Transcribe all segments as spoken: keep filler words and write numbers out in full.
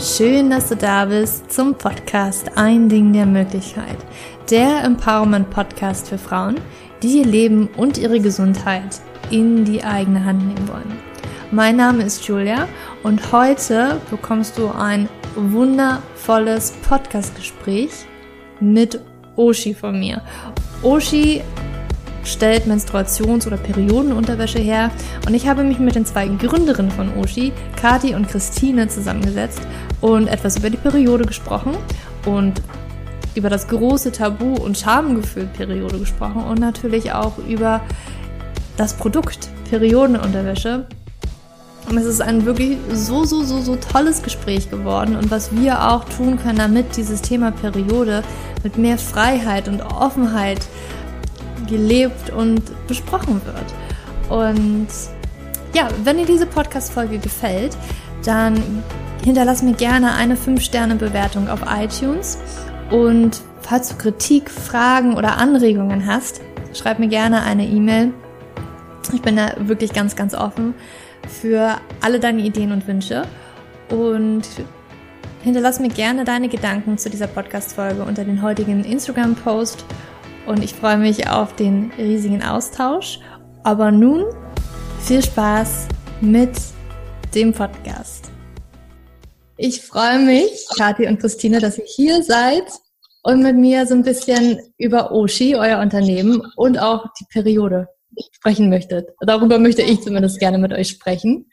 Schön, dass du da bist zum Podcast Ein Ding der Möglichkeit, der Empowerment-Podcast für Frauen, die ihr Leben und ihre Gesundheit in die eigene Hand nehmen wollen. Mein Name ist Julia und heute bekommst du ein wundervolles Podcast-Gespräch mit Oshi von mir. Oshi stellt Menstruations- oder Periodenunterwäsche her und ich habe mich mit den zwei Gründerinnen von Oshi, Kathi und Christine, zusammengesetzt und etwas über die Periode gesprochen und über das große Tabu und Schamgefühl Periode gesprochen und natürlich auch über das Produkt Periodenunterwäsche. Und es ist ein wirklich so, so, so, so tolles Gespräch geworden und was wir auch tun können, damit dieses Thema Periode mit mehr Freiheit und Offenheit gelebt und besprochen wird. Und ja, wenn dir diese Podcast-Folge gefällt, dann hinterlass mir gerne eine fünf Sterne Bewertung auf iTunes und falls du Kritik, Fragen oder Anregungen hast, schreib mir gerne eine E-Mail. Ich bin da wirklich ganz, ganz offen für alle deine Ideen und Wünsche und hinterlass mir gerne deine Gedanken zu dieser Podcast-Folge unter den heutigen Instagram-Post. Und ich freue mich auf den riesigen Austausch. Aber nun viel Spaß mit dem Podcast. Ich freue mich, Kathi und Christine, dass ihr hier seid und mit mir so ein bisschen über Oshi, euer Unternehmen, und auch die Periode sprechen möchtet. Darüber möchte ich zumindest gerne mit euch sprechen.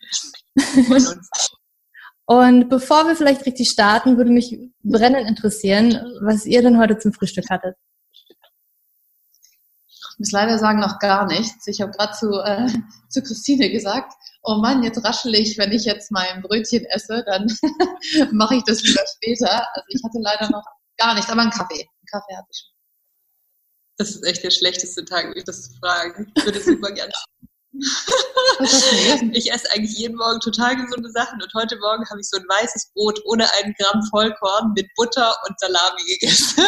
Und bevor wir vielleicht richtig starten, würde mich brennend interessieren, was ihr denn heute zum Frühstück hattet. Ich muss leider sagen, noch gar nichts. Ich habe gerade zu, äh, zu Christine gesagt, oh Mann, jetzt raschel ich, wenn ich jetzt mein Brötchen esse, dann mache ich das lieber später. Also ich hatte leider noch gar nichts, aber einen Kaffee. Einen Kaffee hatte ich schon. Das ist echt der schlechteste Tag, mich das zu fragen. Ich würde super gerne. Ich esse eigentlich jeden Morgen total gesunde Sachen und heute Morgen habe ich so ein weißes Brot ohne einen Gramm Vollkorn mit Butter und Salami gegessen.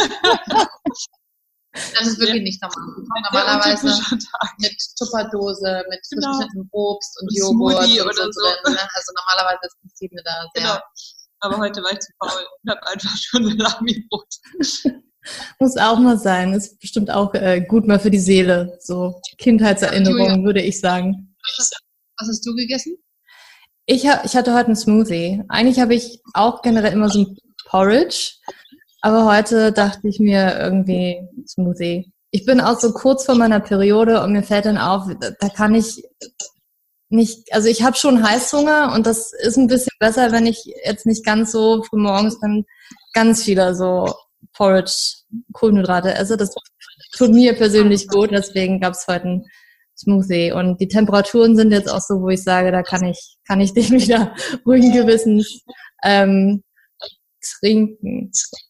Das ist wirklich ja. nicht normal. Normalerweise mit Tupperdose, mit frisch genau. geschnittenem Obst und, und Joghurt und oder so, so. Drin, ne? Also normalerweise ist Christine da sehr... Genau. Aber heute war ich zu faul und habe einfach schon Salami-Brot. Muss auch mal sein. Ist bestimmt auch äh, gut mal für die Seele. So Kindheitserinnerungen, ja, würde ich sagen. Was hast du gegessen? Ich, hab, ich hatte heute einen Smoothie. Eigentlich habe ich auch generell immer so ein Porridge. Aber heute dachte ich mir irgendwie Smoothie. Ich bin auch so kurz vor meiner Periode und mir fällt dann auf, da kann ich nicht, also ich habe schon Heißhunger und das ist ein bisschen besser, wenn ich jetzt nicht ganz so früh morgens dann ganz viele so Porridge, Kohlenhydrate esse. Das tut mir persönlich gut, deswegen gab es heute einen Smoothie. Und die Temperaturen sind jetzt auch so, wo ich sage, da kann ich, kann ich den wieder ruhigen Gewissens ähm, trinken.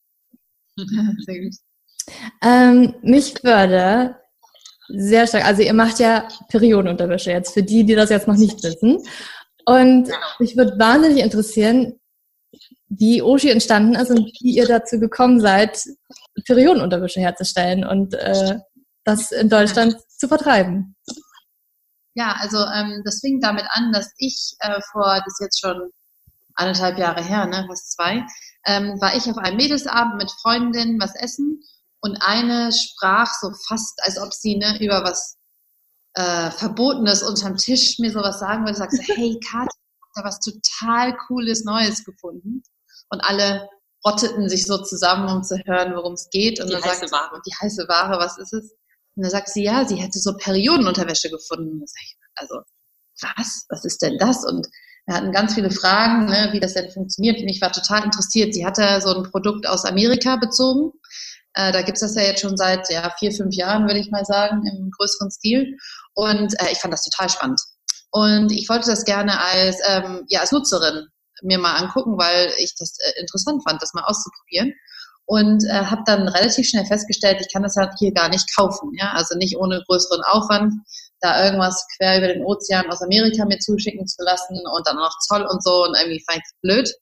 Sehr gut. Ähm, mich würde sehr stark, also ihr macht ja Periodenunterwäsche jetzt, für die, die das jetzt noch nicht wissen. Und mich würde wahnsinnig interessieren, wie Oshi entstanden ist und wie ihr dazu gekommen seid, Periodenunterwäsche herzustellen und äh, das in Deutschland zu vertreiben. Ja, also ähm, das fing damit an, dass ich äh, vor, das ist jetzt schon anderthalb Jahre her, ne, fast zwei, ähm, war ich auf einem Mädelsabend mit Freundinnen was essen und eine sprach so fast, als ob sie ne, über was äh, Verbotenes unterm Tisch mir sowas sagen würde, sagte, hey Kathi, ich habe da was total Cooles Neues gefunden und alle rotteten sich so zusammen, um zu hören, worum es geht und die dann heiße sagt Ware. die heiße Ware, was ist es? Und dann sagt sie, ja, sie hätte so Periodenunterwäsche gefunden. Und ich, also was? Was ist denn das? Und wir hatten ganz viele Fragen, ne, wie das denn funktioniert. Und ich war total interessiert. Sie hatte so ein Produkt aus Amerika bezogen. Äh, da gibt's das ja jetzt schon seit ja, vier, fünf Jahren, würde ich mal sagen, im größeren Stil. Und äh, ich fand das total spannend. Und ich wollte das gerne als, ähm, ja, als Nutzerin mir mal angucken, weil ich das äh, interessant fand, das mal auszuprobieren. Und äh, habe dann relativ schnell festgestellt, ich kann das halt hier gar nicht kaufen. Ja? Also nicht ohne größeren Aufwand, da irgendwas quer über den Ozean aus Amerika mir zuschicken zu lassen und dann noch Zoll und so und irgendwie fand ich das blöd.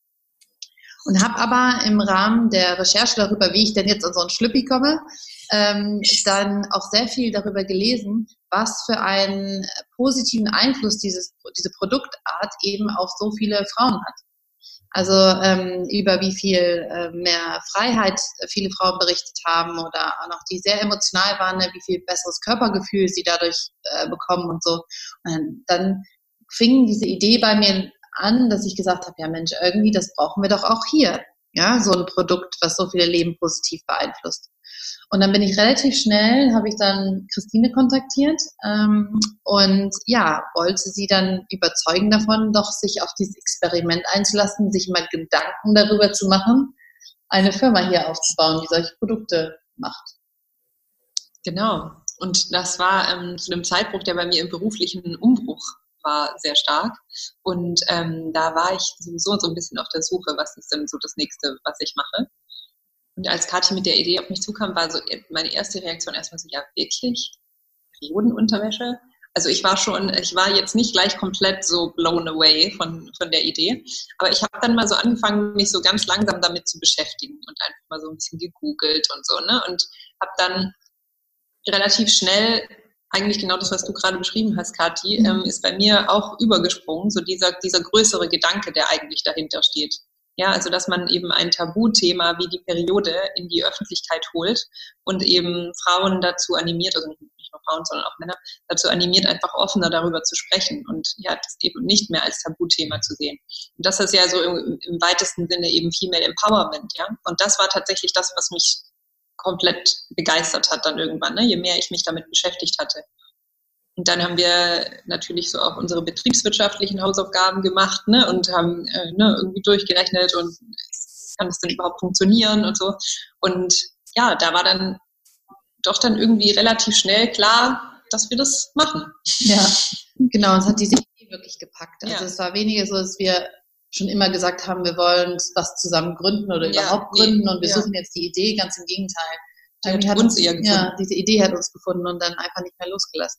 Und habe aber im Rahmen der Recherche darüber, wie ich denn jetzt an so einen Schlüppi komme, ähm, dann auch sehr viel darüber gelesen, was für einen positiven Einfluss dieses, diese Produktart eben auf so viele Frauen hat. Also ähm, über wie viel äh, mehr Freiheit viele Frauen berichtet haben oder auch noch die sehr emotional waren, ne, wie viel besseres Körpergefühl sie dadurch äh, bekommen und so. Und dann fing diese Idee bei mir an, dass ich gesagt habe, ja Mensch, irgendwie, das brauchen wir doch auch hier. Ja, so ein Produkt, was so viele Leben positiv beeinflusst. Und dann bin ich relativ schnell, habe ich dann Christine kontaktiert ähm, und ja, wollte sie dann überzeugen davon, doch sich auf dieses Experiment einzulassen, sich mal Gedanken darüber zu machen, eine Firma hier aufzubauen, die solche Produkte macht. Genau. Und das war ähm, zu einem Zeitpunkt, der bei mir im beruflichen Umbruch war, sehr stark. Und ähm, da war ich sowieso so ein bisschen auf der Suche, was ist denn so das Nächste, was ich mache. Und als Kathi mit der Idee auf mich zukam, war so meine erste Reaktion erstmal so, ja wirklich? Periodenunterwäsche? Also ich war schon, ich war jetzt nicht gleich komplett so blown away von, von der Idee, aber ich habe dann mal so angefangen, mich so ganz langsam damit zu beschäftigen und einfach mal so ein bisschen gegoogelt und so, ne? Und habe dann relativ schnell, eigentlich genau das, was du gerade beschrieben hast, Kathi, ähm, ist bei mir auch übergesprungen, so dieser, dieser größere Gedanke, der eigentlich dahinter steht. Ja, also dass man eben ein Tabuthema wie die Periode in die Öffentlichkeit holt und eben Frauen dazu animiert, also nicht nur Frauen, sondern auch Männer, dazu animiert, einfach offener darüber zu sprechen und ja, das eben nicht mehr als Tabuthema zu sehen. Und das ist ja so im, im weitesten Sinne eben Female Empowerment, ja. Und das war tatsächlich das, was mich komplett begeistert hat dann irgendwann, ne? Je mehr ich mich damit beschäftigt hatte. Und dann haben wir natürlich so auch unsere betriebswirtschaftlichen Hausaufgaben gemacht, ne, und haben äh, ne, irgendwie durchgerechnet und kann das denn überhaupt funktionieren und so. Und ja, da war dann doch dann irgendwie relativ schnell klar, dass wir das machen. Ja, genau, uns hat diese Idee wirklich gepackt. Also Ja. es war weniger so, dass wir schon immer gesagt haben, wir wollen was zusammen gründen oder Ja, überhaupt nee, gründen und wir ja. suchen jetzt die Idee, ganz im Gegenteil. Die hat Irgendwie hat uns uns, eher gefunden. ja, diese Idee hat uns gefunden und dann einfach nicht mehr losgelassen.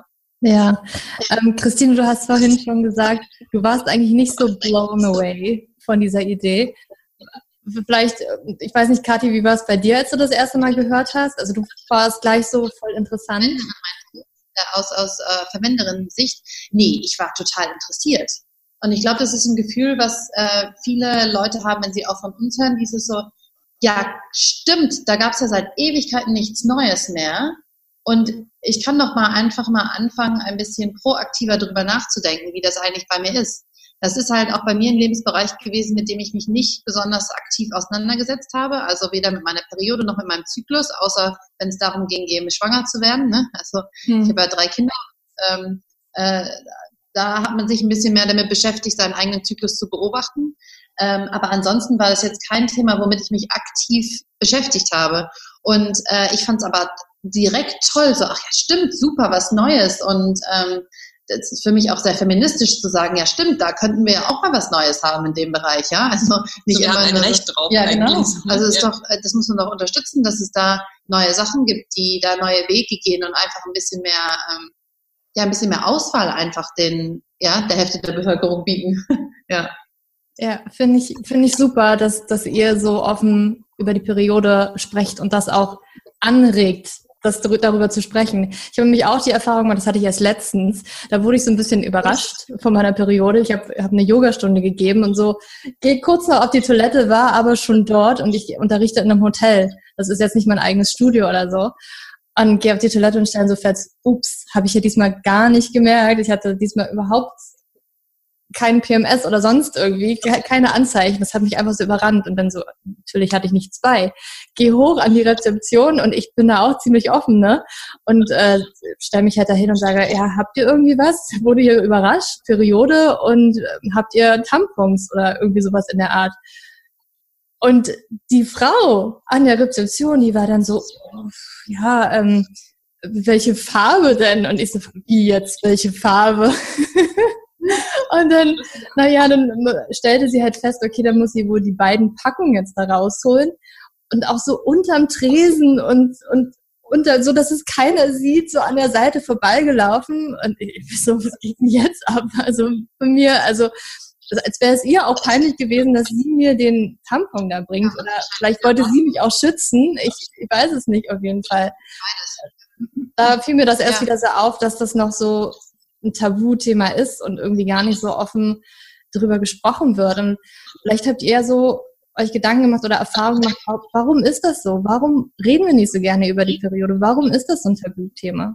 Ja, ähm, Christine, du hast vorhin schon gesagt, du warst eigentlich nicht so blown away von dieser Idee. Vielleicht, ich weiß nicht, Kathi, wie war es bei dir, als du das erste Mal gehört hast? Also du warst gleich so voll interessant. Aus, aus äh, Verwenderinnen-Sicht, nee, ich war total interessiert. Und ich glaube, das ist ein Gefühl, was äh, viele Leute haben, wenn sie auch von uns hören, dieses so, ja, stimmt, da gab es ja seit Ewigkeiten nichts Neues mehr. Und ich kann doch mal einfach mal anfangen, ein bisschen proaktiver drüber nachzudenken, wie das eigentlich bei mir ist. Das ist halt auch bei mir ein Lebensbereich gewesen, mit dem ich mich nicht besonders aktiv auseinandergesetzt habe. Also weder mit meiner Periode noch mit meinem Zyklus, außer wenn es darum ging, eben schwanger zu werden. Ne? Also hm. ich habe ja drei Kinder. Ähm, äh, da hat man sich ein bisschen mehr damit beschäftigt, seinen eigenen Zyklus zu beobachten. Ähm, aber ansonsten war das jetzt kein Thema, womit ich mich aktiv beschäftigt habe. Und äh, ich fand es aber direkt toll, so, ach ja, stimmt, super, was Neues. Und ähm, das ist für mich auch sehr feministisch zu sagen, ja stimmt, da könnten wir ja auch mal was Neues haben in dem Bereich, ja. Also nicht so, wir immer haben ein nur, Recht drauf. ja, genau. Ne? Also ist ja. doch, das muss man doch unterstützen, dass es da neue Sachen gibt, die da neue Wege gehen und einfach ein bisschen mehr, ähm, ja, ein bisschen mehr Auswahl einfach den, ja, der Hälfte der Bevölkerung bieten. ja. Ja, finde ich, finde ich super, dass, dass ihr so offen über die Periode sprecht und das auch anregt, das darüber zu sprechen. Ich habe nämlich auch die Erfahrung gemacht, das hatte ich erst letztens, da wurde ich so ein bisschen überrascht von meiner Periode. Ich habe hab eine Yogastunde gegeben und so, gehe kurz noch auf die Toilette, war aber schon dort und ich unterrichte in einem Hotel. Das ist jetzt nicht mein eigenes Studio oder so. Und gehe auf die Toilette und stelle so fest, ups, habe ich ja diesmal gar nicht gemerkt. Ich hatte diesmal überhaupt kein P M S oder sonst irgendwie, keine Anzeichen. Das hat mich einfach so überrannt. Und dann so, natürlich hatte ich nicht zwei. Geh hoch an die Rezeption und ich bin da auch ziemlich offen, ne? Und äh, stelle mich halt dahin und sage, ja, habt ihr irgendwie was? Wurde ihr überrascht? Periode? Und äh, habt ihr Tampons oder irgendwie sowas in der Art? Und die Frau an der Rezeption, die war dann so, ja, ähm, welche Farbe denn? Und ich so, wie jetzt, welche Farbe? Und dann, naja, dann stellte sie halt fest, okay, dann muss sie wohl die beiden Packungen jetzt da rausholen und auch so unterm Tresen und, und unter, so dass es keiner sieht, so an der Seite vorbeigelaufen und ich so, was geht denn jetzt ab? Also von mir, also als wäre es ihr auch peinlich gewesen, dass sie mir den Tampon da bringt oder vielleicht wollte sie mich auch schützen, ich, ich weiß es nicht auf jeden Fall. Da fiel mir das erst ja. wieder so auf, dass das noch so ein Tabuthema ist und irgendwie gar nicht so offen darüber gesprochen wird. Und vielleicht habt ihr so euch Gedanken gemacht oder Erfahrungen gemacht, warum ist das so? Warum reden wir nicht so gerne über die Periode? Warum ist das so ein Tabuthema?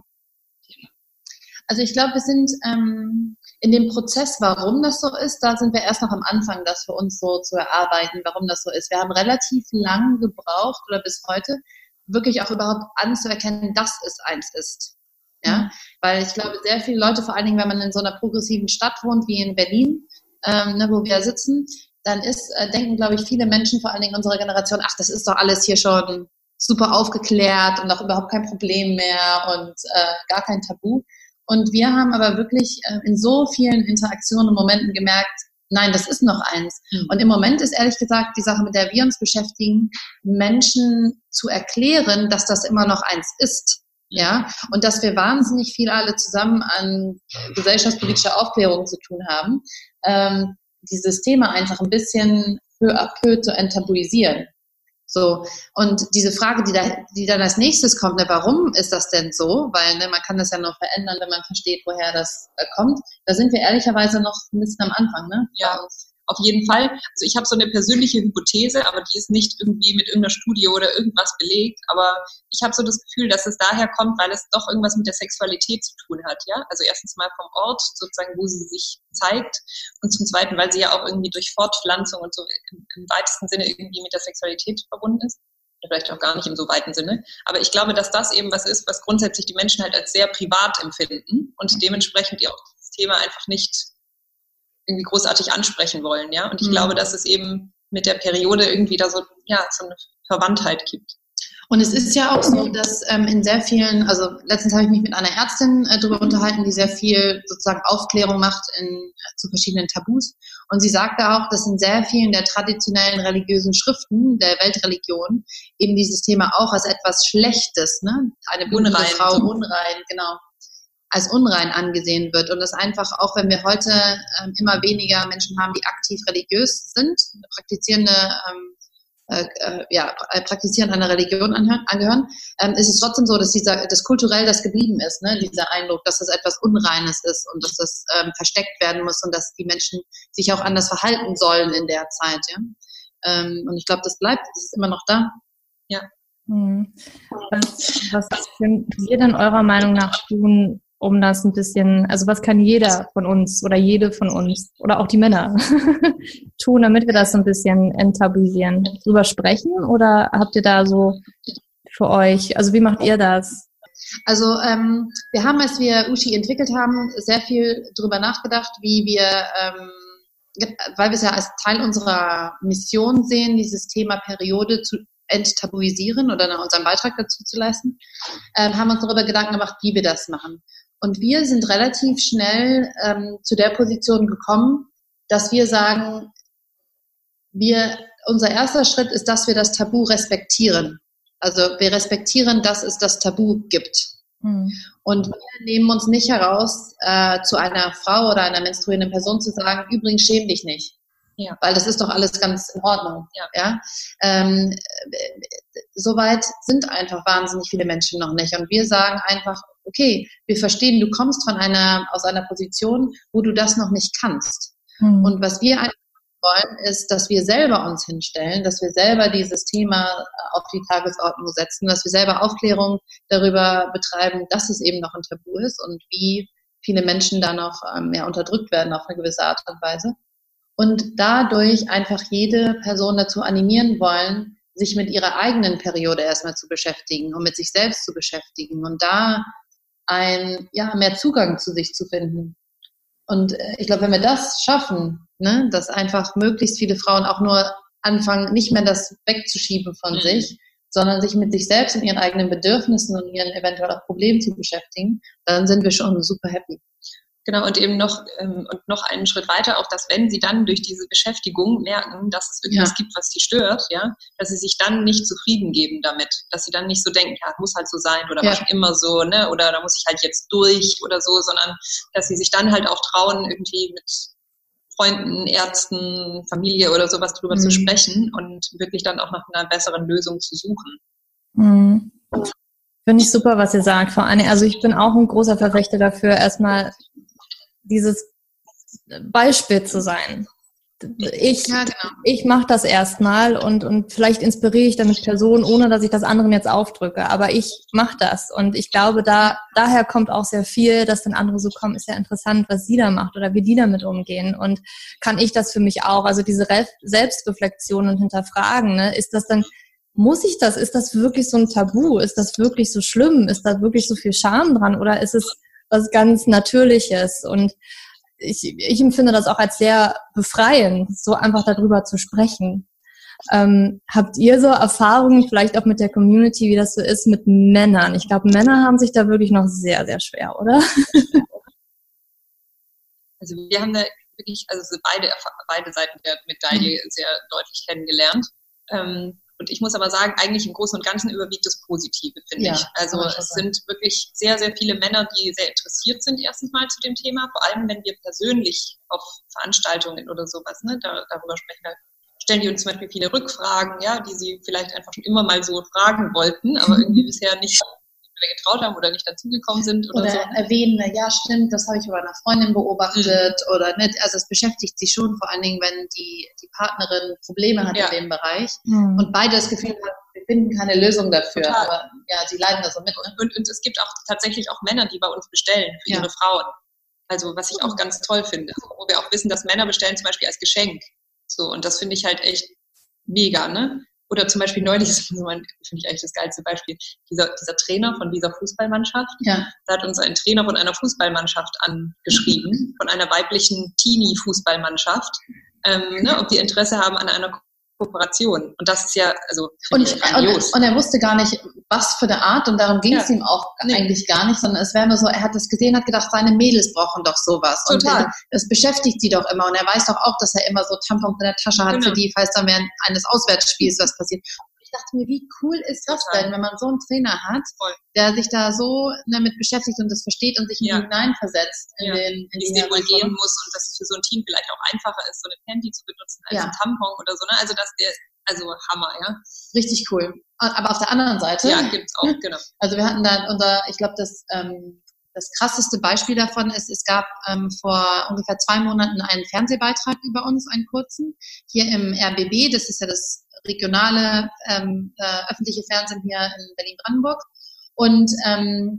Also ich glaube, wir sind ähm, in dem Prozess, warum das so ist, da sind wir erst noch am Anfang, das für uns so zu erarbeiten, warum das so ist. Wir haben relativ lang gebraucht oder bis heute, wirklich auch überhaupt anzuerkennen, dass es eins ist. Ja, mhm. Weil ich glaube, sehr viele Leute, vor allen Dingen, wenn man in so einer progressiven Stadt wohnt wie in Berlin, ähm, ne, wo wir sitzen, dann ist, äh, denken, glaube ich, viele Menschen, vor allen Dingen unserer Generation, ach, das ist doch alles hier schon super aufgeklärt und auch überhaupt kein Problem mehr und äh, gar kein Tabu. Und wir haben aber wirklich äh, in so vielen Interaktionen und Momenten gemerkt, nein, das ist noch eins. Mhm. Und im Moment ist ehrlich gesagt die Sache, mit der wir uns beschäftigen, Menschen zu erklären, dass das immer noch eins ist. Ja, und dass wir wahnsinnig viel alle zusammen an gesellschaftspolitischer Aufklärung zu tun haben, ähm, dieses Thema einfach ein bisschen peu à peu zu enttabuisieren. So, und diese Frage, die, da, die dann als nächstes kommt, ne, warum ist das denn so? Weil ne, man kann das ja nur verändern, wenn man versteht, woher das äh, kommt. Da sind wir ehrlicherweise noch ein bisschen am Anfang. Ne? Ja, auf jeden Fall. Also ich habe so eine persönliche Hypothese, aber die ist nicht irgendwie mit irgendeiner Studie oder irgendwas belegt. Aber ich habe so das Gefühl, dass es daher kommt, weil es doch irgendwas mit der Sexualität zu tun hat. Ja, also erstens mal vom Ort sozusagen, wo sie sich zeigt, und zum Zweiten, weil sie ja auch irgendwie durch Fortpflanzung und so im, im weitesten Sinne irgendwie mit der Sexualität verbunden ist. Oder vielleicht auch gar nicht im so weiten Sinne. Aber ich glaube, dass das eben was ist, was grundsätzlich die Menschen halt als sehr privat empfinden und dementsprechend ja auch das Thema einfach nicht irgendwie großartig ansprechen wollen, ja. Und ich mhm. glaube, dass es eben mit der Periode irgendwie da so, ja, so eine Verwandtheit gibt. Und es ist ja auch so, dass ähm, in sehr vielen, also letztens habe ich mich mit einer Ärztin äh, darüber unterhalten, die sehr viel sozusagen Aufklärung macht in, äh, zu verschiedenen Tabus. Und sie sagte auch, dass in sehr vielen der traditionellen religiösen Schriften der Weltreligion eben dieses Thema auch als etwas Schlechtes, ne, eine blutende Frau, unrein, genau, als unrein angesehen wird. Und das einfach, auch wenn wir heute ähm, immer weniger Menschen haben, die aktiv religiös sind, praktizierende, ähm, äh, äh, ja, praktizieren einer Religion angehören, ähm, ist es trotzdem so, dass dieser, das kulturell das geblieben ist, ne, dieser Eindruck, dass das etwas Unreines ist und dass das ähm, versteckt werden muss und dass die Menschen sich auch anders verhalten sollen in der Zeit, ja. Ähm, und ich glaube, das bleibt, das ist immer noch da. Ja. Hm. Was, was könnt ihr denn eurer Meinung nach tun, um das ein bisschen, also was kann jeder von uns oder jede von uns oder auch die Männer tun, damit wir das so ein bisschen enttabuisieren? Drüber sprechen oder habt ihr da so für euch, also wie macht ihr das? Also ähm, wir haben, als wir Uschi entwickelt haben, sehr viel drüber nachgedacht, wie wir, ähm, weil wir es ja als Teil unserer Mission sehen, dieses Thema Periode zu enttabuisieren oder unseren Beitrag dazu zu leisten, ähm, haben uns darüber Gedanken gemacht, wie wir das machen. Und wir sind relativ schnell ähm, zu der Position gekommen, dass wir sagen, wir, unser erster Schritt ist, dass wir das Tabu respektieren. Also wir respektieren, dass es das Tabu gibt. Mhm. Und wir nehmen uns nicht heraus, äh, zu einer Frau oder einer menstruierenden Person zu sagen, übrigens schäm dich nicht. Ja. Weil das ist doch alles ganz in Ordnung. Ja. Ja? Ähm, Soweit sind einfach wahnsinnig viele Menschen noch nicht. Und wir sagen einfach, okay, wir verstehen, du kommst von einer, aus einer Position, wo du das noch nicht kannst. Mhm. Und was wir einfach wollen, ist, dass wir selber uns hinstellen, dass wir selber dieses Thema auf die Tagesordnung setzen, dass wir selber Aufklärung darüber betreiben, dass es eben noch ein Tabu ist und wie viele Menschen da noch ähm, ja, unterdrückt werden auf eine gewisse Art und Weise. Und dadurch einfach jede Person dazu animieren wollen, sich mit ihrer eigenen Periode erstmal zu beschäftigen und mit sich selbst zu beschäftigen und da ein, ja, mehr Zugang zu sich zu finden. Und äh, ich glaube, wenn wir das schaffen, ne, dass einfach möglichst viele Frauen auch nur anfangen, nicht mehr das wegzuschieben von mhm. sich, sondern sich mit sich selbst und ihren eigenen Bedürfnissen und ihren eventuell auch Problemen zu beschäftigen, dann sind wir schon super happy. Genau, und eben noch ähm, und noch einen Schritt weiter, auch dass wenn sie dann durch diese Beschäftigung merken, dass es irgendwas ja. gibt, was sie stört, ja, dass sie sich dann nicht zufrieden geben damit, dass sie dann nicht so denken, ja, muss halt so sein oder ja. mach immer so, ne, oder da muss ich halt jetzt durch oder so, sondern dass sie sich dann halt auch trauen, irgendwie mit Freunden, Ärzten, Familie oder sowas drüber mhm. zu sprechen und wirklich dann auch nach einer besseren Lösung zu suchen. Mhm. Finde ich super, was ihr sagt. Vor allem, also ich bin auch ein großer Verfechter dafür, erstmal dieses Beispiel zu sein. Ich, ja, genau. ich mache das erstmal und, und vielleicht inspiriere ich damit Personen, ohne dass ich das anderen jetzt aufdrücke. Aber ich mache das und ich glaube, da daher kommt auch sehr viel, dass dann andere so kommen, ist ja interessant, was sie da macht oder wie die damit umgehen. Und kann ich das für mich auch? Also diese Re- Selbstreflexion und Hinterfragen, ne? Ist das dann, muss ich das? Ist das wirklich so ein Tabu? Ist das wirklich so schlimm? Ist da wirklich so viel Scham dran? Oder ist es was ganz Natürliches? Und Ich, ich empfinde das auch als sehr befreiend, so einfach darüber zu sprechen. Ähm, habt ihr so Erfahrungen, vielleicht auch mit der Community, wie das so ist mit Männern? Ich glaube, Männer haben sich da wirklich noch sehr, sehr schwer, oder? Also wir haben da wirklich, also so beide, beide Seiten der Medaille sehr deutlich kennengelernt. Ähm, Und ich muss aber sagen, eigentlich im Großen und Ganzen überwiegt das Positive, finde ja, ich. Also es sein. sind wirklich sehr, sehr viele Männer, die sehr interessiert sind erstens mal zu dem Thema. Vor allem, wenn wir persönlich auf Veranstaltungen oder sowas, ne, da, darüber sprechen, da stellen die uns zum Beispiel viele Rückfragen, ja, die sie vielleicht einfach schon immer mal so fragen wollten, aber irgendwie bisher nicht getraut haben oder nicht dazugekommen sind oder, oder so. Oder erwähnen, ja stimmt, das habe ich bei einer Freundin beobachtet mhm. oder nicht. Also es beschäftigt sie schon, vor allen Dingen, wenn die, die Partnerin Probleme hat ja. in dem Bereich mhm. und beide das Gefühl haben, wir finden keine Lösung dafür. Total. Aber ja, sie leiden da so mit. Ne? Und, und es gibt auch tatsächlich auch Männer, die bei uns bestellen für ja. ihre Frauen. Also was ich auch ganz toll finde. Wo wir auch wissen, dass Männer bestellen zum Beispiel als Geschenk. So, und das finde ich halt echt mega, ne? Oder zum Beispiel neulich, das finde ich eigentlich das geilste Beispiel, dieser, dieser Trainer von dieser Fußballmannschaft, ja. da hat uns ein Trainer von einer Fußballmannschaft angeschrieben, von einer weiblichen Teenie-Fußballmannschaft, ähm, ne, ob die Interesse haben an einer Kooperation. Und das ist ja, also und, und, und er wusste gar nicht, was für eine Art, und darum ging es ja. ihm auch nee. eigentlich gar nicht, sondern es wäre nur so, er hat das gesehen, hat gedacht, seine Mädels brauchen doch sowas. Total. Und das beschäftigt sie doch immer. Und er weiß doch auch, dass er immer so Tampons in der Tasche hat, genau. für die, falls dann während eines Auswärtsspiels was passiert. Ich dachte mir, wie cool ist das Total. denn, wenn man so einen Trainer hat, Voll. der sich da so damit beschäftigt und das versteht und sich ja. hineinversetzt in ja. den in wie es dem wohl gehen muss und dass es für so ein Team vielleicht auch einfacher ist, so eine Panty zu benutzen als ja. ein Tampon oder so. Ne? Also das der, also Hammer, ja. Richtig cool. Aber auf der anderen Seite. Ja, gibt's auch, genau. Also wir hatten da unser, ich glaube, das ähm, das krasseste Beispiel davon ist, es gab ähm, vor ungefähr zwei Monaten einen Fernsehbeitrag über uns, einen kurzen, hier im R B B, das ist ja das regionale ähm, äh, öffentliche Fernsehen hier in Berlin-Brandenburg. Und ähm,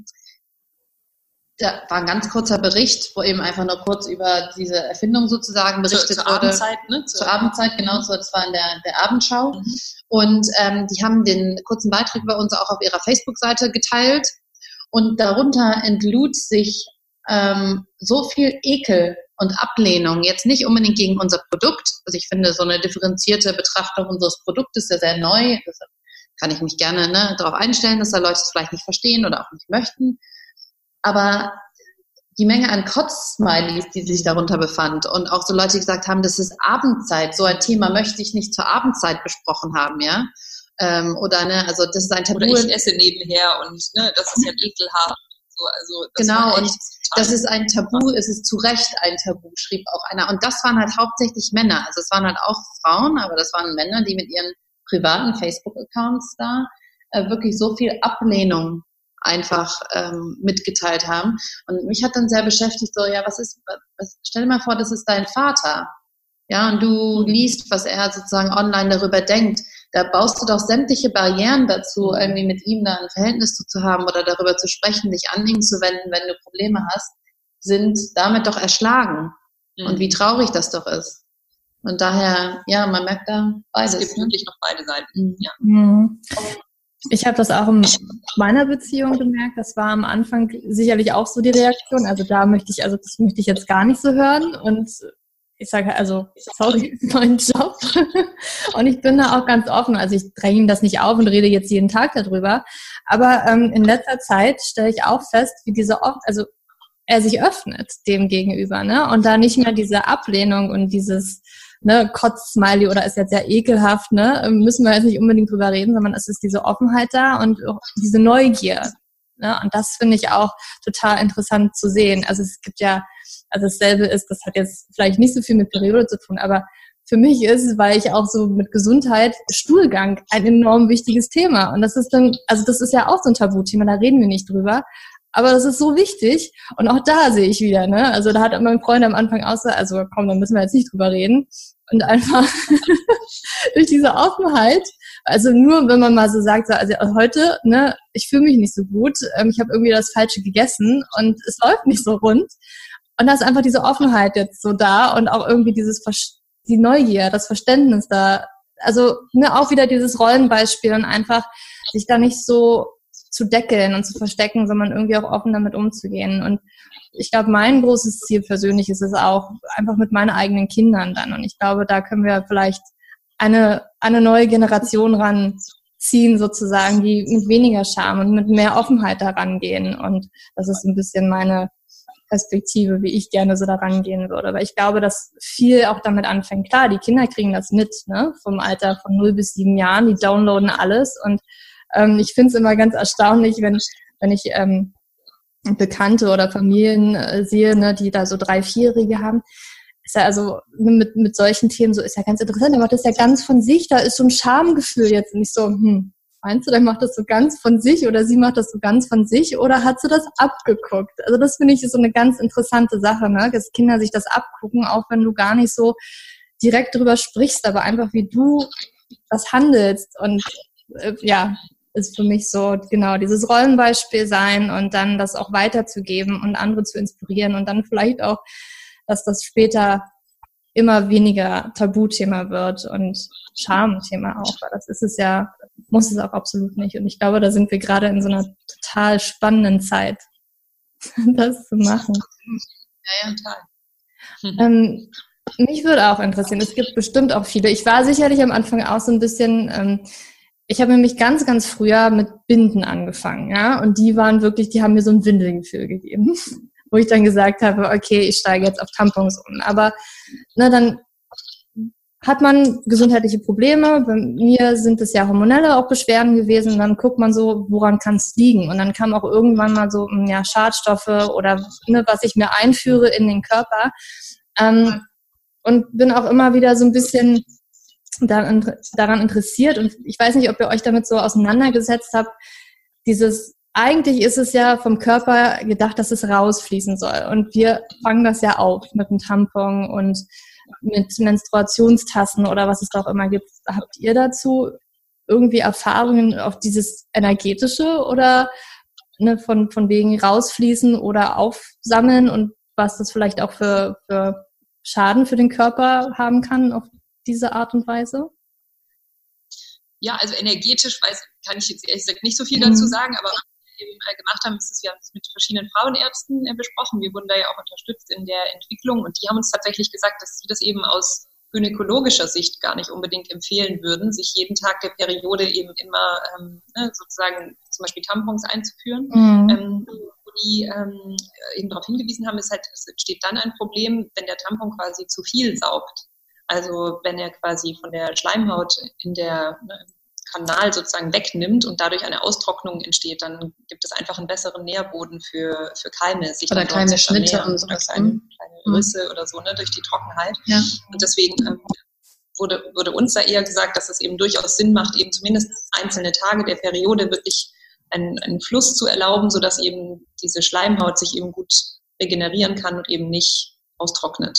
da war ein ganz kurzer Bericht, wo eben einfach nur kurz über diese Erfindung sozusagen berichtet zur, zur wurde. Abendzeit, ne? Zur, zur Abendzeit, genau, so, das war in der, der Abendschau. Mhm. Und ähm, die haben den kurzen Beitrag bei uns auch auf ihrer Facebook-Seite geteilt. Und darunter entlud sich ähm, so viel Ekel und Ablehnung, jetzt nicht unbedingt gegen unser Produkt. Also ich finde, so eine differenzierte Betrachtung unseres Produktes ist ja sehr neu. Das kann ich mich gerne ne, darauf einstellen, dass da Leute es vielleicht nicht verstehen oder auch nicht möchten. Aber die Menge an Kotz-Smileys, die sich darunter befand und auch so Leute, die gesagt haben, das ist Abendzeit, so ein Thema möchte ich nicht zur Abendzeit besprochen haben, ja. Ähm, oder ne, also das ist ein Tabu. Oder ich esse nebenher und ne, das ist ja ekelhaft. So, also das genau, und das ist ein Tabu, es ist zu Recht ein Tabu, schrieb auch einer. Und das waren halt hauptsächlich Männer. Also es waren halt auch Frauen, aber das waren Männer, die mit ihren privaten Facebook-Accounts da äh, wirklich so viel Ablehnung einfach ähm, mitgeteilt haben. Und mich hat dann sehr beschäftigt, so, ja, was ist, was, stell dir mal vor, das ist dein Vater. Ja, und du liest, was er sozusagen online darüber denkt. Da baust du doch sämtliche Barrieren dazu, irgendwie mit ihm da ein Verhältnis zu haben oder darüber zu sprechen, dich an ihn zu wenden, wenn du Probleme hast, sind damit doch erschlagen. Mhm. Und wie traurig das doch ist. Und daher, ja, man merkt da beides. Es gibt ne? wirklich noch beide Seiten. Mhm. Ja. Mhm. Ich habe das auch in meiner Beziehung gemerkt. Das war am Anfang sicherlich auch so die Reaktion. Also da möchte ich, also das möchte ich jetzt gar nicht so hören. Und ich sage also, sorry, ist mein Job. Und ich bin da auch ganz offen. Also ich dränge ihm das nicht auf und rede jetzt jeden Tag darüber. Aber ähm, in letzter Zeit stelle ich auch fest, wie diese oft, also er sich öffnet dem gegenüber, ne? Und da nicht mehr diese Ablehnung und dieses ne, Kotz-Smiley oder ist jetzt sehr ekelhaft, ne? Müssen wir jetzt nicht unbedingt drüber reden, sondern es ist diese Offenheit da und auch diese Neugier. Ne? Und das finde ich auch total interessant zu sehen. Also es gibt ja, also dasselbe ist, das hat jetzt vielleicht nicht so viel mit Periode zu tun, aber für mich ist es, weil ich auch so mit Gesundheit, Stuhlgang ein enorm wichtiges Thema. Und das ist dann, also das ist ja auch so ein Tabuthema, da reden wir nicht drüber. Aber das ist so wichtig. Und auch da sehe ich wieder, ne? Also da hat mein Freund am Anfang auch so, also komm, da müssen wir jetzt nicht drüber reden. Und einfach durch diese Offenheit, also nur wenn man mal so sagt, so, also heute, ne, ich fühle mich nicht so gut, ähm, ich habe irgendwie das Falsche gegessen und es läuft nicht so rund. Und da ist einfach diese Offenheit jetzt so da und auch irgendwie dieses Ver- die Neugier, das Verständnis da. Also ne, auch wieder dieses Rollenbeispiel und einfach sich da nicht so zu deckeln und zu verstecken, sondern irgendwie auch offen damit umzugehen. Und ich glaube, mein großes Ziel persönlich ist es auch, einfach mit meinen eigenen Kindern dann. Und ich glaube, da können wir vielleicht eine, eine neue Generation ranziehen, sozusagen, die mit weniger Scham und mit mehr Offenheit da rangehen. Und das ist ein bisschen meine Perspektive, wie ich gerne so da rangehen würde. Weil ich glaube, dass viel auch damit anfängt. Klar, die Kinder kriegen das mit, ne, vom Alter von null bis sieben Jahren, die downloaden alles. Und ähm, ich finde es immer ganz erstaunlich, wenn, wenn ich ähm, Bekannte oder Familien äh, sehe, ne, die da so drei, vierjährige haben. Ist ja also mit, mit solchen Themen so, ist ja ganz interessant, aber das ist ja ganz von sich, da ist so ein Schamgefühl jetzt nicht so, hm, meinst du, der macht das so ganz von sich oder sie macht das so ganz von sich oder hat sie das abgeguckt? Also das finde ich ist so eine ganz interessante Sache, ne, dass Kinder sich das abgucken, auch wenn du gar nicht so direkt drüber sprichst, aber einfach wie du das handelst und äh, ja, ist für mich so, genau, dieses Rollenbeispiel sein und dann das auch weiterzugeben und andere zu inspirieren und dann vielleicht auch, dass das später immer weniger Tabuthema wird und Schamthema auch, weil das ist es ja, muss es auch absolut nicht. Und ich glaube, da sind wir gerade in so einer total spannenden Zeit, das zu machen. Ja, ja, total. Ähm, mich würde auch interessieren, es gibt bestimmt auch viele. Ich war sicherlich am Anfang auch so ein bisschen, ähm, ich habe nämlich ganz, ganz früher mit Binden angefangen, ja, und die waren wirklich, die haben mir so ein Windelgefühl gegeben, wo ich dann gesagt habe, okay, ich steige jetzt auf Tampons um. Aber na, dann hat man gesundheitliche Probleme. Bei mir sind es ja hormonelle auch Beschwerden gewesen. Und dann guckt man so, woran kann es liegen? Und dann kam auch irgendwann mal so, ja, Schadstoffe oder ne, was ich mir einführe in den Körper. Ähm, und bin auch immer wieder so ein bisschen daran, daran interessiert. Und ich weiß nicht, ob ihr euch damit so auseinandergesetzt habt. Dieses, eigentlich ist es ja vom Körper gedacht, dass es rausfließen soll. Und wir fangen das ja auf mit einem Tampon und mit Menstruationstassen oder was es da auch immer gibt. Habt ihr dazu irgendwie Erfahrungen auf dieses Energetische oder ne, von, von wegen rausfließen oder aufsammeln und was das vielleicht auch für, für Schaden für den Körper haben kann auf diese Art und Weise? Ja, also energetisch weiß, kann ich jetzt ehrlich gesagt nicht so viel dazu sagen, aber was wir eben äh, gemacht haben, ist es, wir haben es mit verschiedenen Frauenärzten äh, besprochen. Wir wurden da ja auch unterstützt in der Entwicklung und die haben uns tatsächlich gesagt, dass sie das eben aus gynäkologischer Sicht gar nicht unbedingt empfehlen würden, sich jeden Tag der Periode eben immer ähm, ne, sozusagen zum Beispiel Tampons einzuführen. Mhm. Ähm, wo die ähm, eben darauf hingewiesen haben, ist halt, es entsteht dann ein Problem, wenn der Tampon quasi zu viel saugt. Also wenn er quasi von der Schleimhaut in der ne, Kanal sozusagen wegnimmt und dadurch eine Austrocknung entsteht, dann gibt es einfach einen besseren Nährboden für, für Keime. Sich oder kleine Schnitte und so. Oder kleine, kleine Risse oder so, ne, durch die Trockenheit. Ja. Und deswegen ähm, wurde, wurde uns da eher gesagt, dass es eben durchaus Sinn macht, eben zumindest einzelne Tage der Periode wirklich einen, einen Fluss zu erlauben, sodass eben diese Schleimhaut sich eben gut regenerieren kann und eben nicht austrocknet.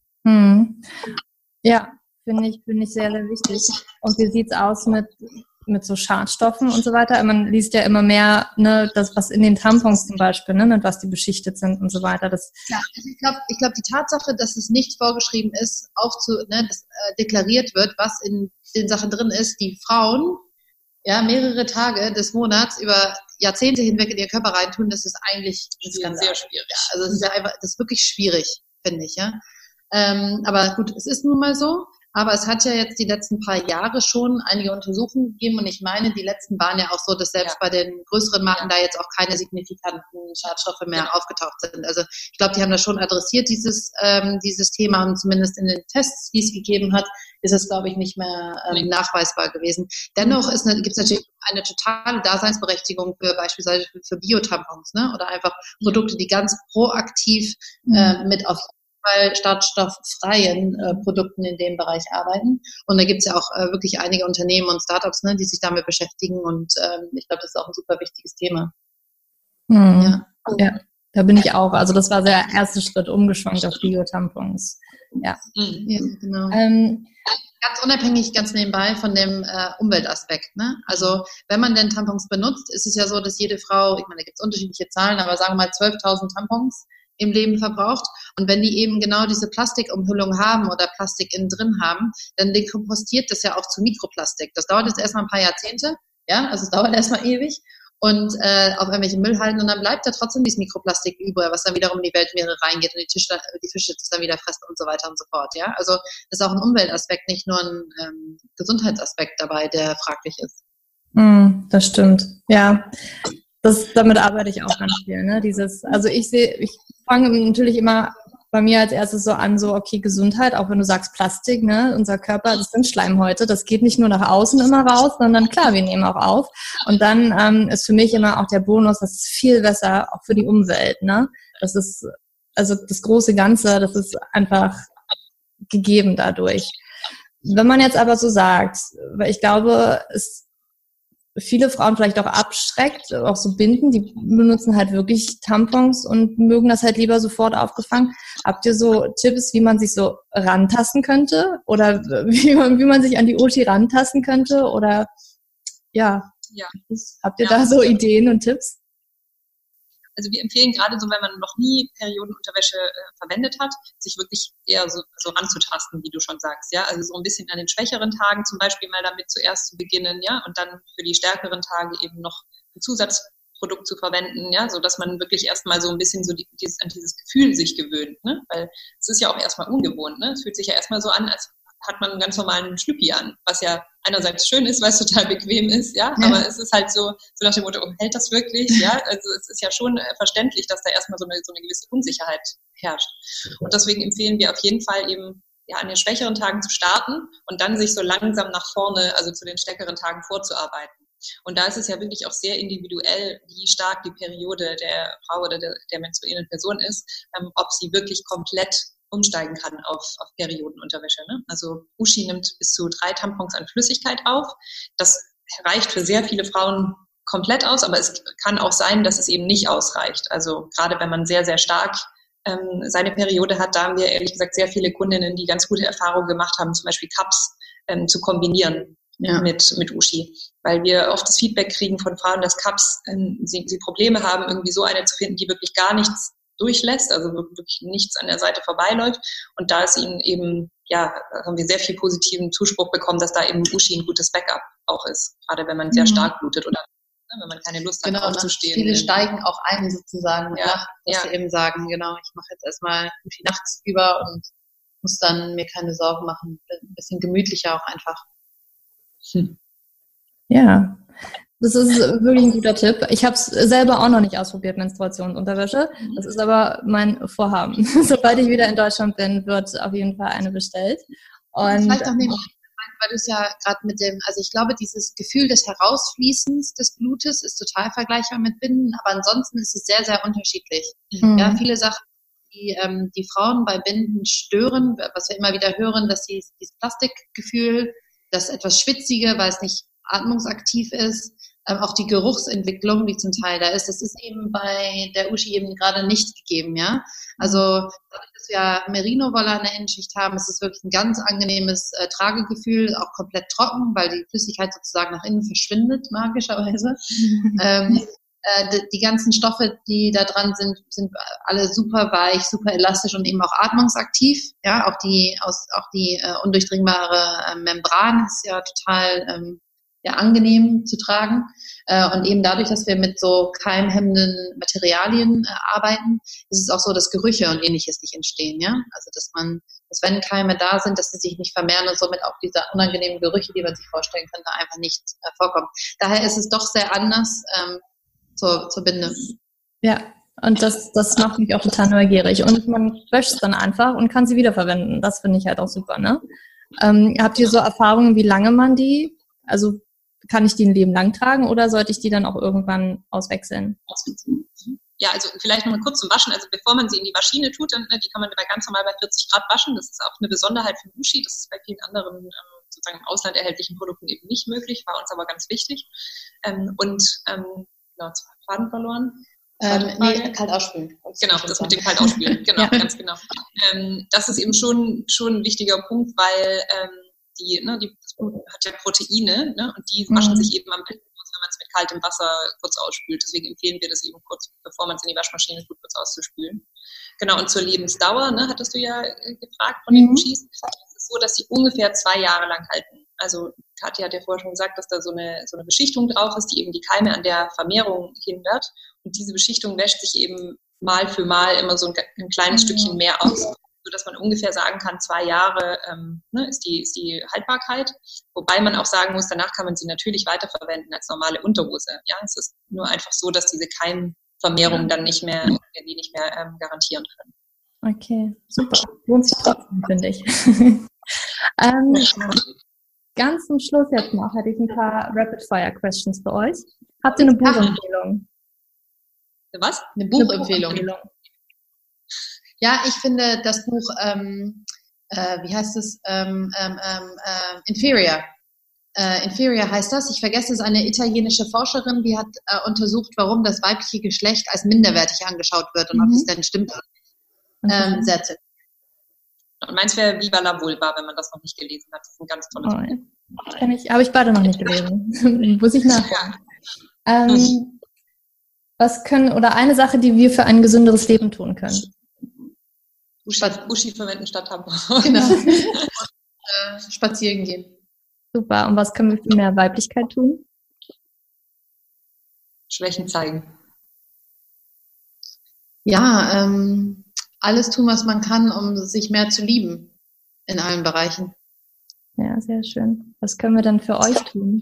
Hm. Ja, finde ich, finde ich sehr, sehr wichtig. Und wie sieht's aus mit, mit so Schadstoffen und so weiter? Man liest ja immer mehr, ne, das, was in den Tampons zum Beispiel, ne, mit was die beschichtet sind und so weiter. Das ja, also ich glaube, ich glaube, die Tatsache, dass es nicht vorgeschrieben ist, auch zu, ne, dass äh, deklariert wird, was in den Sachen drin ist, die Frauen ja mehrere Tage des Monats über Jahrzehnte hinweg in ihren Körper reintun, das ist eigentlich ein Skandal. Sehr schwierig. Ja, also es ist ja einfach, das ist wirklich schwierig, finde ich, ja. Ähm, aber gut, es ist nun mal so. Aber es hat ja jetzt die letzten paar Jahre schon einige Untersuchungen gegeben und ich meine, die letzten waren ja auch so, dass selbst ja. bei den größeren Marken ja. da jetzt auch keine signifikanten Schadstoffe mehr ja. aufgetaucht sind. Also ich glaube, die haben das schon adressiert, dieses ähm, dieses Thema, und zumindest in den Tests, die es gegeben hat, ist es, glaube ich, nicht mehr ähm, nee. nachweisbar gewesen. Dennoch gibt es natürlich eine totale Daseinsberechtigung für beispielsweise für Biotampons, ne? Oder einfach Produkte, die ganz proaktiv mhm. äh, mit auf Fall schadstofffreien äh, Produkten in dem Bereich arbeiten. Und da gibt es ja auch äh, wirklich einige Unternehmen und Startups, ne, die sich damit beschäftigen. Und ähm, ich glaube, das ist auch ein super wichtiges Thema. Hm. Ja. Ja, da bin ich auch. Also das war der erste Schritt, umgeschwenkt auf Bio-Tampons. Ja. Ja, genau. Ähm, Ganz unabhängig, ganz nebenbei von dem äh, Umweltaspekt. Ne? Also wenn man denn Tampons benutzt, ist es ja so, dass jede Frau, ich meine, da gibt es unterschiedliche Zahlen, aber sagen wir mal zwölftausend Tampons im Leben verbraucht. Und wenn die eben genau diese Plastikumhüllung haben oder Plastik innen drin haben, dann dekompostiert das ja auch zu Mikroplastik. Das dauert jetzt erstmal ein paar Jahrzehnte, ja, also es dauert erstmal ewig. Und äh, auf irgendwelche Müllhalden und dann bleibt da trotzdem dieses Mikroplastik über, was dann wiederum in die Weltmeere reingeht und die, Tisch, die Fische das dann wieder fressen und so weiter und so fort. Ja, also das ist auch ein Umweltaspekt, nicht nur ein ähm, Gesundheitsaspekt dabei, der fraglich ist. Mm, das stimmt. Ja, das, damit arbeite ich auch ganz viel. Ne? Dieses, also ich sehe, ich fange natürlich immer bei mir als erstes so an, so okay, Gesundheit, auch wenn du sagst Plastik, ne, unser Körper, das sind Schleimhäute, das geht nicht nur nach außen immer raus, sondern klar, wir nehmen auch auf. Und dann ähm, ist für mich immer auch der Bonus, das ist viel besser auch für die Umwelt, ne? Das ist, also das große Ganze, das ist einfach gegeben dadurch. Wenn man jetzt aber so sagt, weil ich glaube, es viele Frauen vielleicht auch abschreckt, auch so Binden, die benutzen halt wirklich Tampons und mögen das halt lieber sofort aufgefangen. Habt ihr so Tipps, wie man sich so rantasten könnte? Oder wie man, wie man sich an die Uschi rantasten könnte? Oder ja, ja. habt ihr ja. da so Ideen und Tipps? Also wir empfehlen gerade so, wenn man noch nie Periodenunterwäsche äh, verwendet hat, sich wirklich eher so, so ranzutasten, wie du schon sagst, ja. Also so ein bisschen an den schwächeren Tagen zum Beispiel mal damit zuerst zu beginnen, ja, und dann für die stärkeren Tage eben noch ein Zusatzprodukt zu verwenden, ja, so dass man wirklich erstmal so ein bisschen so die, dieses, an dieses Gefühl sich gewöhnt, ne, weil es ist ja auch erstmal ungewohnt, ne. Es fühlt sich ja erstmal so an, als hat man einen ganz normalen Schlüppi an, was ja einerseits schön ist, weil es total bequem ist, ja, ja. Aber es ist halt so, so nach dem Motto, oh, hält das wirklich, ja, also es ist ja schon verständlich, dass da erstmal so eine, so eine gewisse Unsicherheit herrscht. Und deswegen empfehlen wir auf jeden Fall eben, ja, an den schwächeren Tagen zu starten und dann sich so langsam nach vorne, also zu den stärkeren Tagen vorzuarbeiten. Und da ist es ja wirklich auch sehr individuell, wie stark die Periode der Frau oder der, der menstruierenden Person ist, ähm, ob sie wirklich komplett umsteigen kann auf, auf Periodenunterwäsche. Ne? Also Uschi nimmt bis zu drei Tampons an Flüssigkeit auf. Das reicht für sehr viele Frauen komplett aus, aber es kann auch sein, dass es eben nicht ausreicht. Also gerade wenn man sehr, sehr stark ähm, seine Periode hat, da haben wir ehrlich gesagt sehr viele Kundinnen, die ganz gute Erfahrungen gemacht haben, zum Beispiel Cups ähm, zu kombinieren ja. mit, mit Uschi. Weil wir oft das Feedback kriegen von Frauen, dass Cups, ähm, sie, sie Probleme haben, irgendwie so eine zu finden, die wirklich gar nichts durchlässt, also wirklich nichts an der Seite vorbeiläuft. Und da ist ihnen eben, ja, haben wir sehr viel positiven Zuspruch bekommen, dass da eben Uschi ein gutes Backup auch ist, gerade wenn man sehr stark blutet oder wenn man keine Lust hat, genau, aufzustehen. Viele steigen auch ein sozusagen, ja, nach, dass ja. sie eben sagen, genau, ich mache jetzt erstmal Uschi nachts über und muss dann mir keine Sorgen machen. Ein bisschen gemütlicher auch einfach. Hm. Ja. Das ist wirklich ein guter Tipp. Ich habe es selber auch noch nicht ausprobiert, Menstruationsunterwäsche. Das ist aber mein Vorhaben. Sobald ich wieder in Deutschland bin, wird auf jeden Fall eine bestellt. Und vielleicht auch nicht, weil du es ja gerade mit dem, also ich glaube, dieses Gefühl des Herausfließens des Blutes ist total vergleichbar mit Binden, aber ansonsten ist es sehr, sehr unterschiedlich. Mhm. Ja, viele Sachen, die ähm, die Frauen bei Binden stören, was wir immer wieder hören, dass sie dieses Plastikgefühl, das etwas Schwitzige, weil es nicht atmungsaktiv ist, Ähm, auch die Geruchsentwicklung, die zum Teil da ist, das ist eben bei der Uschi eben gerade nicht gegeben, ja. Also, dass wir Merino-Wolle an der Innenschicht haben, ist es wirklich ein ganz angenehmes äh, Tragegefühl, auch komplett trocken, weil die Flüssigkeit sozusagen nach innen verschwindet, magischerweise. ähm, äh, die, die ganzen Stoffe, die da dran sind, sind alle super weich, super elastisch und eben auch atmungsaktiv, ja. Auch die, aus, auch die äh, undurchdringbare äh, Membran ist ja total, ähm, ja, angenehm zu tragen. Äh, und eben dadurch, dass wir mit so keimhemmenden Materialien äh, arbeiten, ist es auch so, dass Gerüche und Ähnliches nicht entstehen, ja. Also, dass man, dass wenn Keime da sind, dass sie sich nicht vermehren und somit auch diese unangenehmen Gerüche, die man sich vorstellen könnte, einfach nicht äh, vorkommen. Daher ist es doch sehr anders ähm, zur, zur Binde. Ja. Und das, das macht mich auch total neugierig. Und man wäscht es dann einfach und kann sie wiederverwenden. Das finde ich halt auch super, ne? Ähm, habt ihr so Erfahrungen, wie lange man die, also kann ich die ein Leben lang tragen oder sollte ich die dann auch irgendwann auswechseln? Ja, also vielleicht noch mal kurz zum Waschen. Also bevor man sie in die Maschine tut, dann, die kann man bei ganz normal bei vierzig Grad waschen. Das ist auch eine Besonderheit von Uschi. Das ist bei vielen anderen ähm, sozusagen im Ausland erhältlichen Produkten eben nicht möglich, war uns aber ganz wichtig. Ähm, und, ähm, genau, Faden verloren. Ähm, nee, kalt ausspülen. Genau, das mit dem kalt ausspülen, genau, ja. ganz genau. Ähm, das ist eben schon, schon ein wichtiger Punkt, weil ähm, die, ne, die, das Blut hat ja Proteine, ne, und die waschen Mhm. sich eben am besten aus, wenn man es mit kaltem Wasser kurz ausspült. Deswegen empfehlen wir das eben kurz, bevor man es in die Waschmaschine tut, kurz auszuspülen. Genau, und zur Lebensdauer, ne, hattest du ja äh, gefragt von den Mhm. Uschis. Es ist so, dass sie ungefähr zwei Jahre lang halten. Also Katja hat ja vorher schon gesagt, dass da so eine, so eine Beschichtung drauf ist, die eben die Keime an der Vermehrung hindert. Und diese Beschichtung wäscht sich eben Mal für Mal immer so ein, ein kleines Mhm. Stückchen mehr aus, sodass man ungefähr sagen kann, zwei Jahre ähm, ne, ist, die, ist die Haltbarkeit. Wobei man auch sagen muss, danach kann man sie natürlich weiterverwenden als normale Unterhose. Ja, es ist nur einfach so, dass diese Keimvermehrung dann nicht mehr, die nicht mehr ähm, garantieren können. Okay, super. Lohnt sich trotzdem, finde ich. ähm, ganz zum Schluss jetzt noch hätte ich ein paar Rapid-Fire-Questions für euch. Habt ihr eine Buchempfehlung? Was? Eine Buchempfehlung. Buchempfehlung. Ja, ich finde das Buch, ähm, äh, wie heißt es, ähm, ähm, ähm, Inferior. Äh, Inferior heißt das. Ich vergesse es, eine italienische Forscherin, die hat äh, untersucht, warum das weibliche Geschlecht als minderwertig angeschaut wird und Mhm. ob das denn stimmt. Ähm, sehr zäh. Und meins wäre Viva la Vulva, wenn man das noch nicht gelesen hat. Das ist ein ganz tolles Oh, Buch. ja. Kenn ich, habe ich beide noch nicht gelesen. Muss ich nachschauen. Ähm, was können, oder eine Sache, die wir für ein gesünderes Leben tun können? Uschi, Uschi verwenden statt Tampon. Genau. äh, spazieren gehen. Super. Und was können wir für mehr Weiblichkeit tun? Schwächen zeigen. Ja, ähm, alles tun, was man kann, um sich mehr zu lieben in allen Bereichen. Ja, sehr schön. Was können wir dann für euch tun?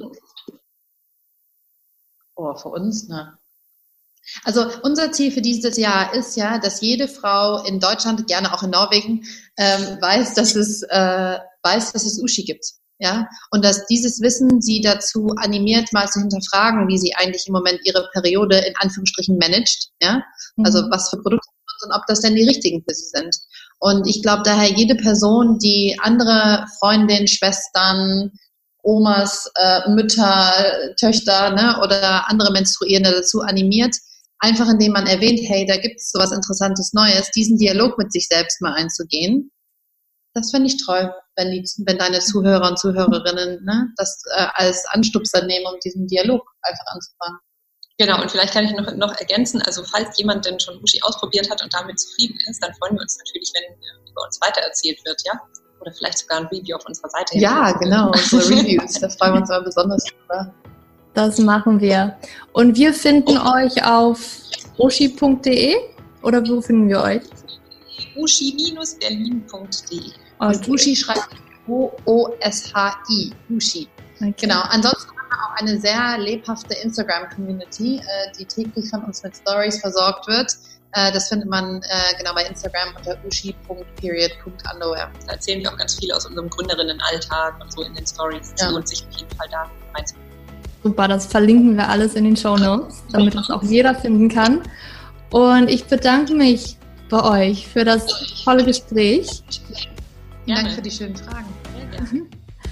Oh, für uns, ne? Also unser Ziel für dieses Jahr ist ja, dass jede Frau in Deutschland, gerne auch in Norwegen, ähm, weiß, dass es äh, weiß, dass es Uschi gibt, ja, und dass dieses Wissen sie dazu animiert, mal zu hinterfragen, wie sie eigentlich im Moment ihre Periode in Anführungsstrichen managt, ja, also was für Produkte und ob das denn die richtigen für sie sind. Und ich glaube daher, jede Person, die andere Freundinnen, Schwestern, Omas, äh, Mütter, Töchter, ne, oder andere Menstruierende dazu animiert, einfach indem man erwähnt, hey, da gibt es sowas Interessantes Neues, diesen Dialog mit sich selbst mal einzugehen. Das finde ich toll, wenn, die, wenn deine Zuhörer und Zuhörerinnen, ne, das äh, als Anstupser nehmen, um diesen Dialog einfach anzufangen. Genau, und vielleicht kann ich noch, noch ergänzen, also falls jemand denn schon Uschi ausprobiert hat und damit zufrieden ist, dann freuen wir uns natürlich, wenn äh, über uns weitererzählt wird, ja? Oder vielleicht sogar ein Review auf unserer Seite. Ja, genau, unsere Reviews, da freuen wir uns aber besonders drüber. Das machen wir. Und wir finden euch auf uschi punkt de oder wo finden wir euch? uschi Bindestrich berlin Punkt de. Und Okay. Uschi schreibt O O S H I, Uschi. Okay. Genau, ansonsten haben wir auch eine sehr lebhafte Instagram-Community, äh, die täglich von uns mit Stories versorgt wird. Äh, das findet man äh, genau bei Instagram unter uschi punkt period punkt underwear. Da erzählen wir auch ganz viel aus unserem Gründerinnen-Alltag und so in den Stories. Es Ja. lohnt sich auf jeden Fall da reinzugucken. Super, das verlinken wir alles in den Shownotes, damit das auch jeder finden kann. Und ich bedanke mich bei euch für das tolle Gespräch. Vielen Gerne. Dank für die schönen Fragen. Sehr gerne.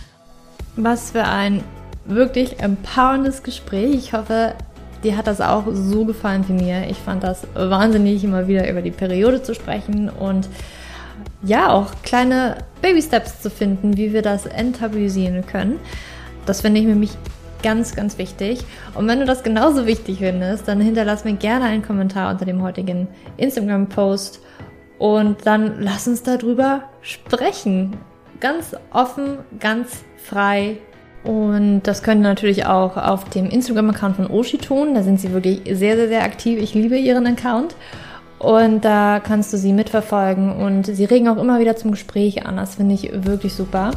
Was für ein wirklich empowerndes Gespräch. Ich hoffe, dir hat das auch so gefallen wie mir. Ich fand das wahnsinnig, immer wieder über die Periode zu sprechen und ja, auch kleine Baby-Steps zu finden, wie wir das enttabuisieren können. Das finde ich nämlich ganz, ganz wichtig. Und wenn du das genauso wichtig findest, dann hinterlass mir gerne einen Kommentar unter dem heutigen Instagram-Post und dann lass uns darüber sprechen. Ganz offen, ganz frei. Und das könnt ihr natürlich auch auf dem Instagram-Account von Uschi tun. Da sind sie wirklich sehr, sehr, sehr aktiv. Ich liebe ihren Account. Und da kannst du sie mitverfolgen. Und sie regen auch immer wieder zum Gespräch an. Das finde ich wirklich super.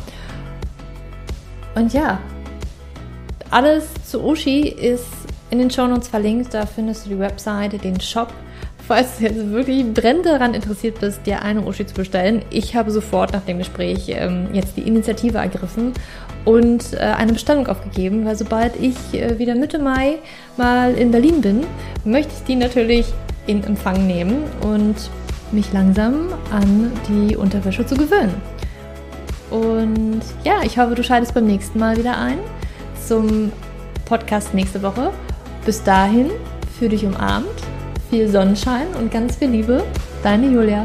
Und ja, alles zu Uschi ist in den Shownotes verlinkt. Da findest du die Webseite, den Shop. Falls du jetzt wirklich brennend daran interessiert bist, dir eine Uschi zu bestellen, ich habe sofort nach dem Gespräch ähm, jetzt die Initiative ergriffen und äh, eine Bestellung aufgegeben, weil sobald ich äh, wieder Mitte Mai mal in Berlin bin, möchte ich die natürlich in Empfang nehmen und mich langsam an die Unterwäsche zu gewöhnen. Und ja, ich hoffe, du schaltest beim nächsten Mal wieder ein zum Podcast nächste Woche. Bis dahin, fühl dich umarmt. viel Sonnenschein und ganz viel Liebe, deine Julia.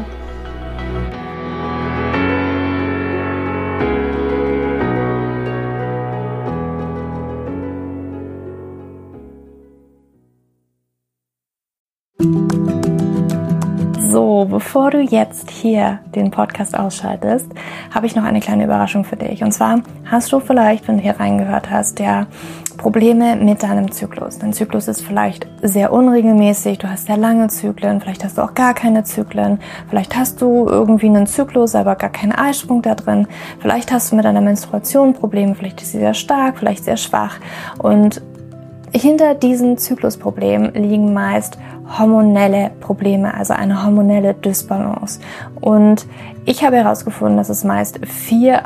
So, bevor du jetzt hier den Podcast ausschaltest, habe ich noch eine kleine Überraschung für dich. Und zwar hast du vielleicht, wenn du hier reingehört hast, ja Probleme mit deinem Zyklus. Dein Zyklus ist vielleicht sehr unregelmäßig, du hast sehr lange Zyklen, vielleicht hast du auch gar keine Zyklen, vielleicht hast du irgendwie einen Zyklus, aber gar keinen Eisprung da drin, vielleicht hast du mit deiner Menstruation Probleme, vielleicht ist sie sehr stark, vielleicht sehr schwach. Und hinter diesen Zyklusproblemen liegen meist hormonelle Probleme, also eine hormonelle Dysbalance. Und ich habe herausgefunden, dass es meist vier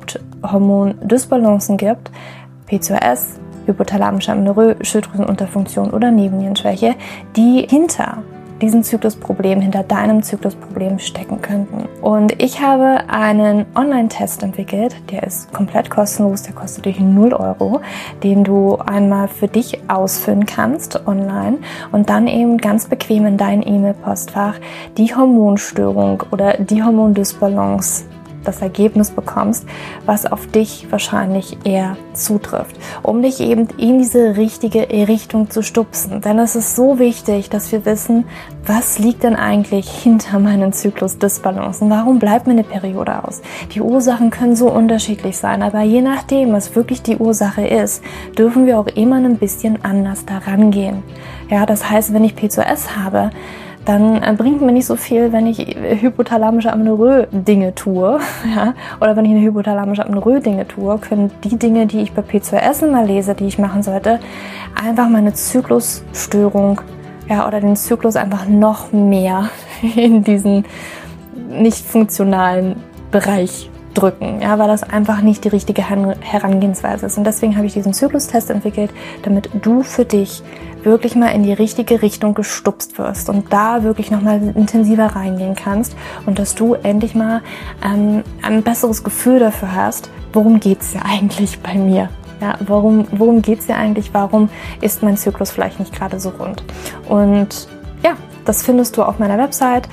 Haupthormon-Dysbalancen gibt: P C O S, hypothalamische Amenorrhoe, Schilddrüsenunterfunktion oder Nebennierenschwäche, die hinter diesen Zyklusproblem, hinter deinem Zyklusproblem stecken könnten. Und ich habe einen Online-Test entwickelt, der ist komplett kostenlos, der kostet dich null Euro, den du einmal für dich ausfüllen kannst online und dann eben ganz bequem in dein E-Mail-Postfach die Hormonstörung oder die Hormondysbalance, das Ergebnis bekommst, was auf dich wahrscheinlich eher zutrifft, um dich eben in diese richtige Richtung zu stupsen. Denn es ist so wichtig, dass wir wissen, was liegt denn eigentlich hinter meinen Zyklusdysbalancen? Warum bleibt mir eine Periode aus? Die Ursachen können so unterschiedlich sein, aber je nachdem, was wirklich die Ursache ist, dürfen wir auch immer ein bisschen anders daran gehen. Ja, das heißt, wenn ich P C O S habe, dann bringt mir nicht so viel, wenn ich hypothalamische Amenorrhoe Dinge tue, ja, oder wenn ich eine hypothalamische Amenorrhoe Dinge tue, können die Dinge, die ich bei P C O S immer lese, die ich machen sollte, einfach meine Zyklusstörung, ja, oder den Zyklus einfach noch mehr in diesen nicht funktionalen Bereich drücken, ja, weil das einfach nicht die richtige Herangehensweise ist. Und deswegen habe ich diesen Zyklustest entwickelt, damit du für dich wirklich mal in die richtige Richtung gestupst wirst und da wirklich nochmal intensiver reingehen kannst und dass du endlich mal ähm, ein besseres Gefühl dafür hast, worum geht's ja eigentlich bei mir? Ja, warum, worum geht's ja eigentlich? Warum ist mein Zyklus vielleicht nicht gerade so rund? Und ja, das findest du auf meiner Website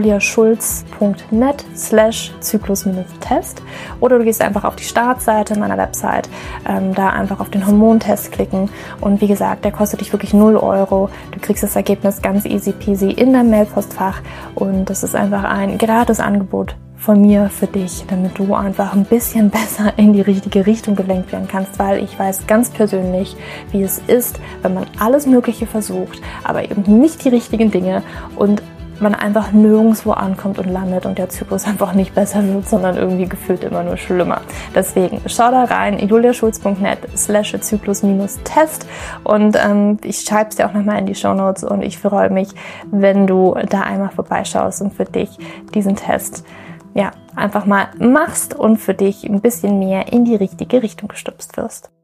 juliaschulz.net slash Zyklus-Test oder du gehst einfach auf die Startseite meiner Website, ähm, da einfach auf den Hormontest klicken und wie gesagt, der kostet dich wirklich null Euro. Du kriegst das Ergebnis ganz easy peasy in deinem Mailpostfach und das ist einfach ein gratis Angebot von mir für dich, damit du einfach ein bisschen besser in die richtige Richtung gelenkt werden kannst, weil ich weiß ganz persönlich, wie es ist, wenn man alles Mögliche versucht, aber eben nicht die richtigen Dinge und man einfach nirgendwo ankommt und landet und der Zyklus einfach nicht besser wird, sondern irgendwie gefühlt immer nur schlimmer. Deswegen schau da rein, juliaschulz.net slash Zyklus-Test und ähm, ich schreibe es dir auch nochmal in die Shownotes und ich freue mich, wenn du da einmal vorbeischaust und für dich diesen Test ja, einfach mal machst und für dich ein bisschen mehr in die richtige Richtung gestupst wirst.